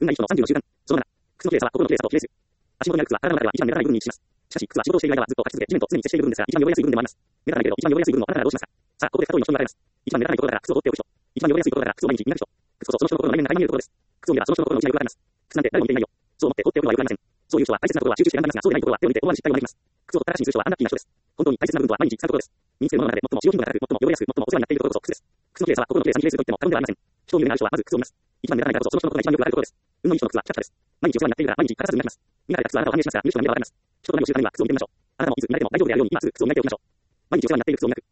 運がいい人の30の習慣。その7、靴の綺麗さは心の綺麗さと比例する。足元にある靴は体の中では一番目立たない部分に位置します。しかし、靴は仕事をしている間はずっと履き続け、地面と常に接している部分ですから、一番汚れやすい部分でもあります。目立たないけれど、一番汚れやすい部分をあなたならどうしますか。さあ、ここで片方の人に分かれます。一番目立たないところだから靴を取っておく人。一番汚れやすいところだから靴を毎日磨く人。靴こそその人の心の内面が垣間見えるところです。靴を見ればその人の心の内がよくわかります。靴なんて誰も見ていないよ。そう思って取っておくのはよくありません。そういう人は大切なところは集中して選んでますが、そうでないところは手を抜いて思わぬ失態を招きます。靴を取ったらしにする人はアンラッキーな人です。本当に大切な部分とは毎日使うことです。身につけるものの中で最も使用頻度が高く、最も汚れやすく、最もお世話になっているところこそ靴です。靴の綺麗さは心の綺麗さに比例すると言っても過言ではありません。人を見る目がある人はまず靴を見ます。一番目立たないからこそその人の心が一番よくわかるところです。運のいい人の靴はピカピカです。毎日お世話になっているから毎日欠かさず磨きます。磨かれた靴はあなたを反映しますが、見る人が見ればわかります。人となりの習慣には靴を見てみましょう。あなたもいつ磨いても大丈夫であるように今すぐ靴を磨いておきましょう。毎日お世話になっている靴を磨く。